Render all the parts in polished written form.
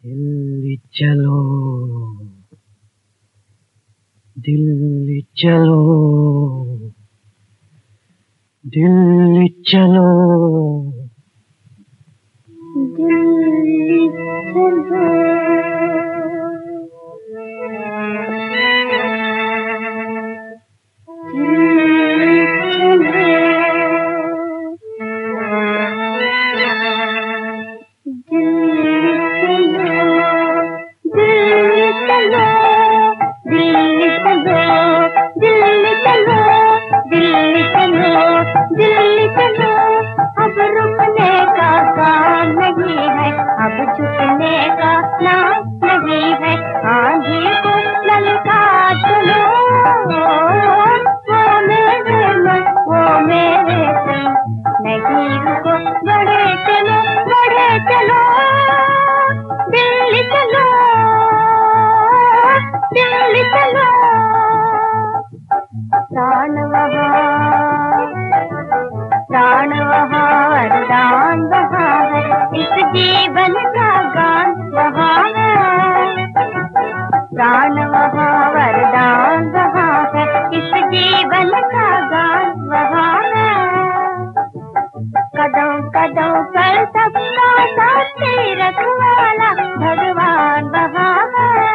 दिल्ली चलो, दिल्ली चलो, दिल्ली चलो, दिल्ली चलो। अब रुकने का काम नहीं है, अब झुकने का नाम नहीं है। आंधी को ललका चलो, वो मेरे मन, वो मेरे संग, नहीं रुको, बढ़े चलो, बढ़े चलो, दिल्ली चलो, दिल्ली चलो। प्राण वहाँ वरदान वहाँ है, इस जीवन का गान वहाँ है। प्राण वहाँ वरदान वहाँ है, इस जीवन का गान वहाँ है। कदम कदम पर सबका साथी रखवाला भगवान वहाँ है।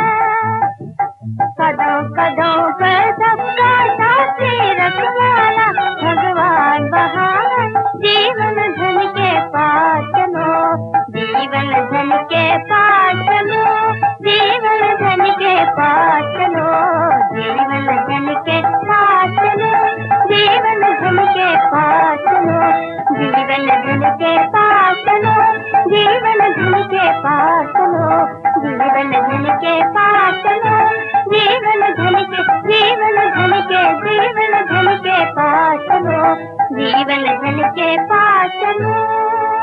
कदम कदम पर सबका साथी रखवाला भगवान वहाँ है। जीवन धन के पास चलो, जीवन धन के पास चलो, जीवन धन के पास चलो, जीवन धन के पास चलो, जीवन धन के पास चलो, जीवन धन के पास चलो, जीवन धन के पास चलो, जीवन धन के पास चलो, जीवन धन के, जीवन धन के, जीवन धन के पास चलो, जीवन धन के पास चलो।